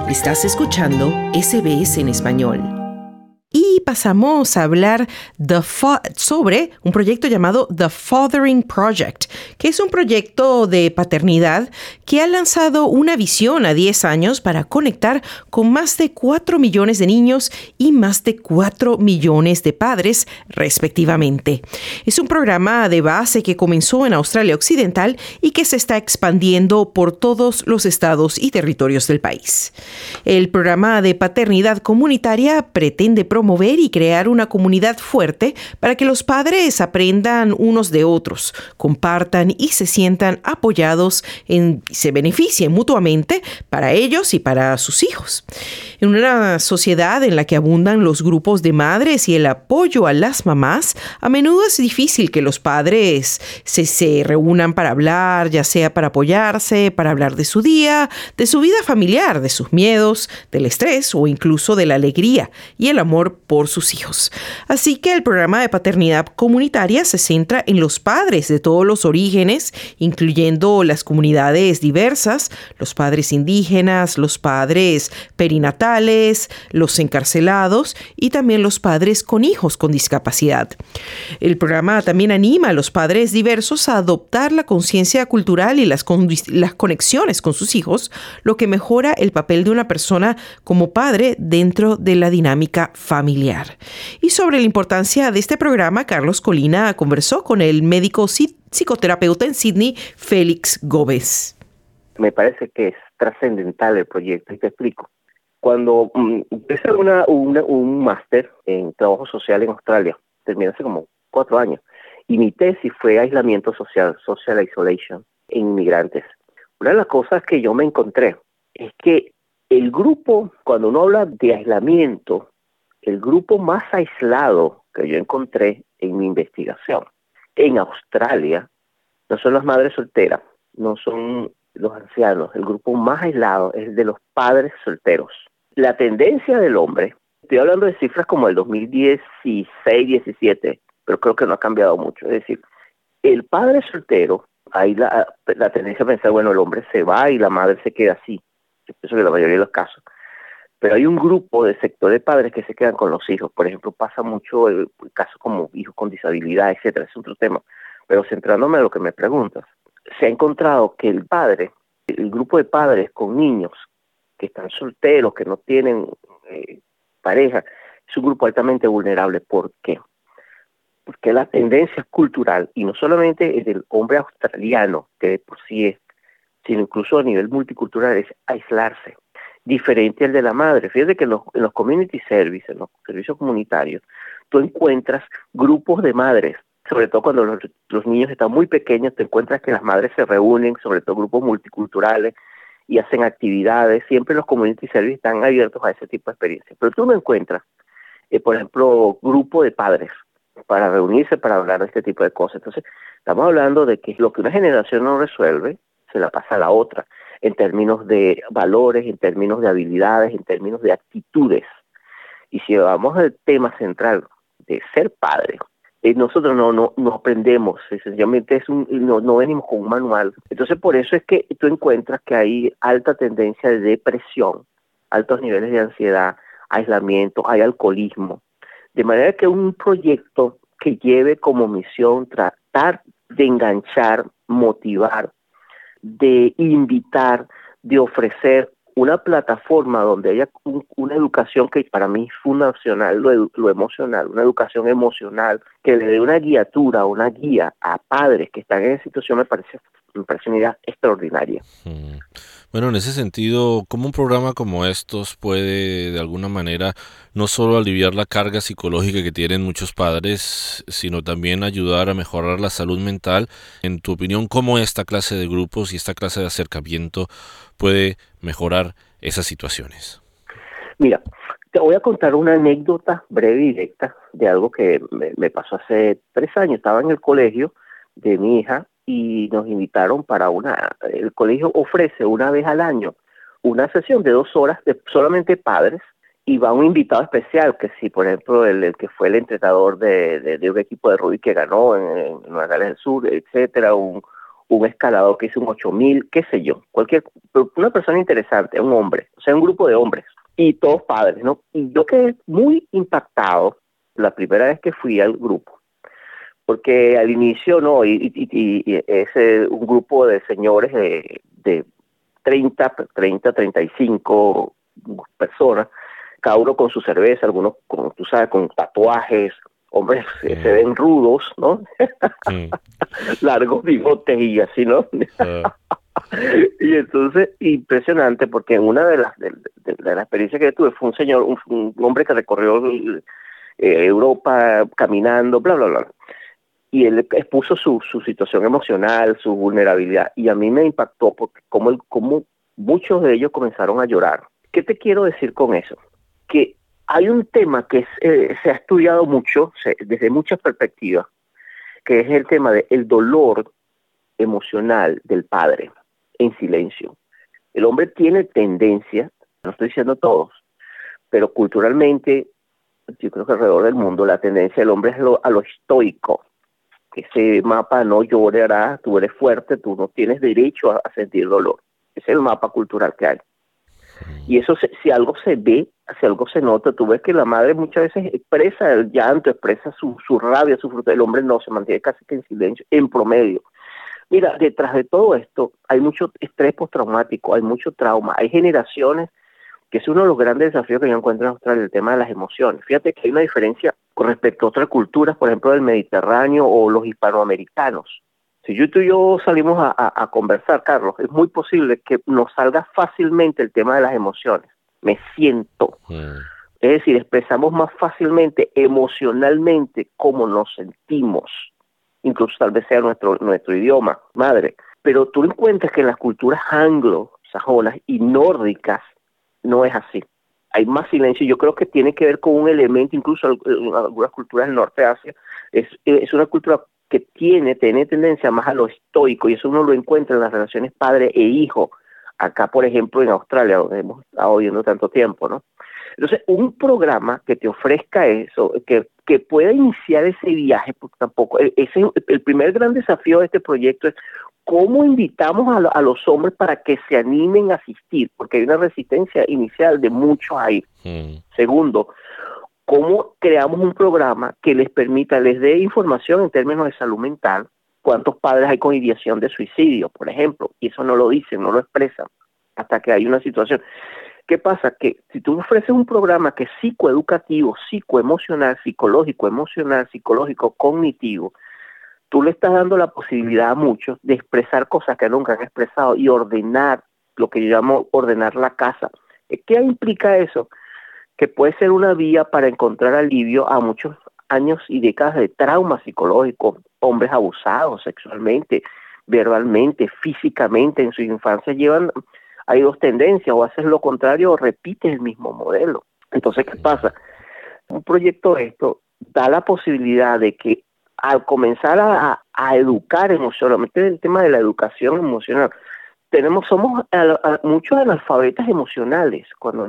Estás escuchando SBS en español. Y pasamos a hablar sobre un proyecto llamado The Fathering Project, que es un proyecto de paternidad que ha lanzado una visión a 10 años para conectar con más de 4 millones de niños y más de 4 millones de padres, respectivamente. Es un programa de base que comenzó en Australia Occidental y que se está expandiendo por todos los estados y territorios del país. El programa de paternidad comunitaria pretende promover y crear una comunidad fuerte para que los padres aprendan unos de otros, compartan y se sientan apoyados y se beneficien mutuamente para ellos y para sus hijos. En una sociedad en la que abundan los grupos de madres y el apoyo a las mamás, a menudo es difícil que los padres se reúnan para hablar, ya sea para apoyarse, para hablar de su día, de su vida familiar, de sus miedos, del estrés o incluso de la alegría y el amor por sus hijos. Así que el programa de paternidad comunitaria se centra en los padres de todos los orígenes, incluyendo las comunidades diversas, los padres indígenas, los padres perinatales, los encarcelados y también los padres con hijos con discapacidad. El programa también anima a los padres diversos a adoptar la conciencia cultural y las conexiones con sus hijos, lo que mejora el papel de una persona como padre dentro de la dinámica familiar. Y sobre la importancia de este programa, Carlos Colina conversó con el médico psicoterapeuta en Sydney, Félix Gómez. Me parece que es trascendental el proyecto y te explico. Cuando hice un máster en trabajo social en Australia, terminé hace como 4 años, y mi tesis fue aislamiento social, social isolation, en inmigrantes. Una de las cosas que yo me encontré es que el grupo, cuando uno habla de aislamiento, el grupo más aislado que yo encontré en mi investigación en Australia no son las madres solteras, no son los ancianos. El grupo más aislado es el de los padres solteros. La tendencia del hombre, estoy hablando de cifras como el 2016, 17, pero creo que no ha cambiado mucho. Es decir, el padre soltero, hay la tendencia a pensar, bueno, el hombre se va y la madre se queda así. Yo pienso que en la mayoría de los casos. Pero hay un grupo de sector de padres que se quedan con los hijos. Por ejemplo, pasa mucho el caso como hijos con disabilidad, etcétera. Es otro tema. Pero centrándome en lo que me preguntas, se ha encontrado que el grupo de padres con niños que están solteros, que no tienen pareja, es un grupo altamente vulnerable. ¿Por qué? Porque la tendencia cultural, y no solamente del hombre australiano, que de por sí es, sino incluso a nivel multicultural, es aislarse. Diferente al de la madre. Fíjate que en los community services, en los servicios comunitarios, tú encuentras grupos de madres, sobre todo cuando los niños están muy pequeños, te encuentras que las madres se reúnen, sobre todo grupos multiculturales, y hacen actividades. Siempre los community services están abiertos a ese tipo de experiencias. Pero tú no encuentras, por ejemplo, grupo de padres para reunirse, para hablar de este tipo de cosas. Entonces, estamos hablando de que lo que una generación no resuelve, se la pasa a la otra, en términos de valores, en términos de habilidades, en términos de actitudes. Y si vamos al tema central de ser padre, nosotros no aprendemos, sencillamente no venimos con un manual. Entonces por eso es que tú encuentras que hay alta tendencia de depresión, altos niveles de ansiedad, aislamiento, hay alcoholismo. De manera que un proyecto que lleve como misión tratar de enganchar, motivar, de invitar, de ofrecer una plataforma donde haya una educación que para mí es fundacional, lo emocional, una educación emocional que le dé una guiatura, una guía a padres que están en esa situación, me parece una idea extraordinaria. Bueno, en ese sentido, ¿cómo un programa como estos puede de alguna manera no solo aliviar la carga psicológica que tienen muchos padres, sino también ayudar a mejorar la salud mental? En tu opinión, ¿cómo esta clase de grupos y esta clase de acercamiento puede mejorar esas situaciones? Mira, te voy a contar una anécdota breve y directa de algo que me pasó hace 3 años. Estaba en el colegio de mi hija y nos invitaron el colegio ofrece una vez al año una sesión de 2 horas de solamente padres y va un invitado especial, que sí, por ejemplo, el que fue el entrenador de un equipo de rugby que ganó en Nueva Gales del Sur, etcétera, un un escalador que hizo un 8000, qué sé yo, una persona interesante, un hombre, o sea, un grupo de hombres, y todos padres, ¿no? Y yo quedé muy impactado la primera vez que fui al grupo, porque al inicio, ¿no? Y es un grupo de señores de 35 personas, cada uno con su cerveza, algunos con, tú sabes, con tatuajes, hombres se ven rudos, ¿no? Largos bigotes y así, ¿no? Y entonces, impresionante, porque en una de las experiencias que tuve fue un señor, un hombre que recorrió Europa caminando, bla, bla, bla. Y él expuso su situación emocional, su vulnerabilidad, y a mí me impactó porque como muchos de ellos comenzaron a llorar. ¿Qué te quiero decir con eso? Que hay un tema que se ha estudiado mucho, desde muchas perspectivas, que es el tema del dolor emocional del padre en silencio. El hombre tiene tendencia, no estoy diciendo todos, pero culturalmente, yo creo que alrededor del mundo, la tendencia del hombre es a lo estoico. Ese mapa no llorará, tú eres fuerte, tú no tienes derecho a sentir dolor. Ese es el mapa cultural que hay. Y eso, si algo se ve, si algo se nota, tú ves que la madre muchas veces expresa el llanto, expresa su rabia, su fruto. El hombre no, se mantiene casi que en silencio, en promedio. Mira, detrás de todo esto hay mucho estrés postraumático, hay mucho trauma, hay generaciones, que es uno de los grandes desafíos que yo encuentro en Australia, el tema de las emociones. Fíjate que hay una diferencia con respecto a otras culturas, por ejemplo, del Mediterráneo o los hispanoamericanos. Si tú y yo salimos a conversar, Carlos, es muy posible que nos salga fácilmente el tema de las emociones. Me siento. Es decir, expresamos más fácilmente emocionalmente cómo nos sentimos. Incluso tal vez sea nuestro idioma madre. Pero tú encuentras que en las culturas anglo-sajonas y nórdicas no es así. Hay más silencio. Yo creo que tiene que ver con un elemento, incluso en algunas culturas del norte de Asia, es una cultura que tiene tendencia más a lo estoico, y eso uno lo encuentra en las relaciones padre e hijo. Acá, por ejemplo, en Australia, donde hemos estado viviendo tanto tiempo, ¿no? Entonces, un programa que te ofrezca eso, que pueda iniciar ese viaje, porque tampoco, el primer gran desafío de este proyecto es cómo invitamos a los hombres para que se animen a asistir, porque hay una resistencia inicial de muchos ahí. Segundo, cómo creamos un programa que les dé información en términos de salud mental. ¿Cuántos padres hay con ideación de suicidio, por ejemplo? Y eso no lo dicen, no lo expresan, hasta que hay una situación. ¿Qué pasa? Que si tú ofreces un programa que es psicoeducativo, psicoemocional, psicológico, cognitivo, tú le estás dando la posibilidad a muchos de expresar cosas que nunca han expresado y ordenar, lo que yo llamo ordenar la casa. ¿Qué implica eso? Que puede ser una vía para encontrar alivio a muchos años y décadas de trauma psicológico, hombres abusados sexualmente, verbalmente, físicamente en su infancia hay dos tendencias, o haces lo contrario o repites el mismo modelo. Entonces, ¿qué pasa? Un proyecto de esto da la posibilidad de que al comenzar a educar emocionalmente, el tema de la educación emocional, somos muchos analfabetas emocionales,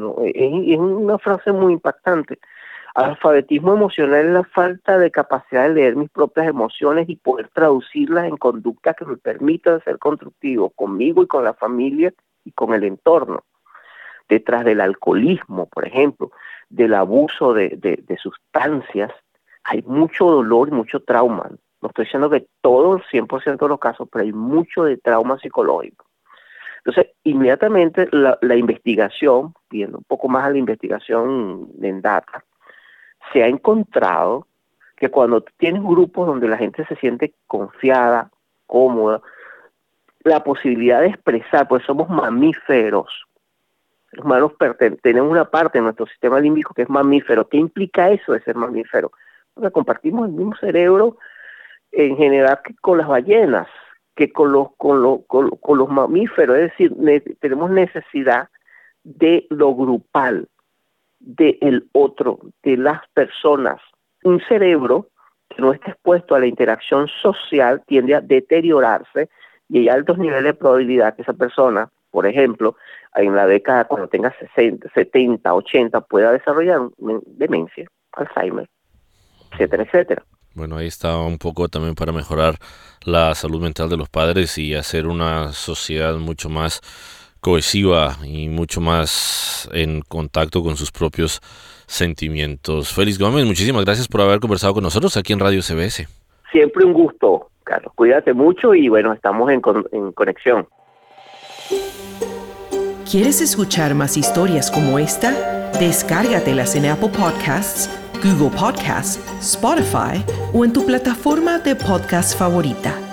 es una frase muy impactante. Alfabetismo emocional es la falta de capacidad de leer mis propias emociones y poder traducirlas en conductas que me permitan ser constructivo conmigo y con la familia y con el entorno. Detrás del alcoholismo, por ejemplo, del abuso de sustancias, hay mucho dolor y mucho trauma. No estoy diciendo que todo el 100% de los casos, pero hay mucho de trauma psicológico. Entonces, inmediatamente la investigación, viendo un poco más a la investigación en data, se ha encontrado que cuando tienes grupos donde la gente se siente confiada, cómoda, la posibilidad de expresar, pues somos mamíferos. Los humanos tenemos una parte de nuestro sistema límbico que es mamífero. ¿Qué implica eso de ser mamífero? Porque compartimos el mismo cerebro en general que con las ballenas, que con los mamíferos. Es decir, tenemos necesidad de lo grupal, del otro, de las personas. Un cerebro que no está expuesto a la interacción social tiende a deteriorarse y hay altos niveles de probabilidad que esa persona, por ejemplo, en la década cuando tenga 60, 70, 80, pueda desarrollar demencia, Alzheimer, etcétera, etcétera. Bueno, ahí está un poco también para mejorar la salud mental de los padres y hacer una sociedad mucho más cohesiva y mucho más en contacto con sus propios sentimientos. Félix Gómez, muchísimas gracias por haber conversado con nosotros aquí en Radio CBS. Siempre un gusto, Carlos. Cuídate mucho y bueno, estamos en conexión. ¿Quieres escuchar más historias como esta? Descárgatelas en Apple Podcasts, Google Podcasts, Spotify o en tu plataforma de podcast favorita.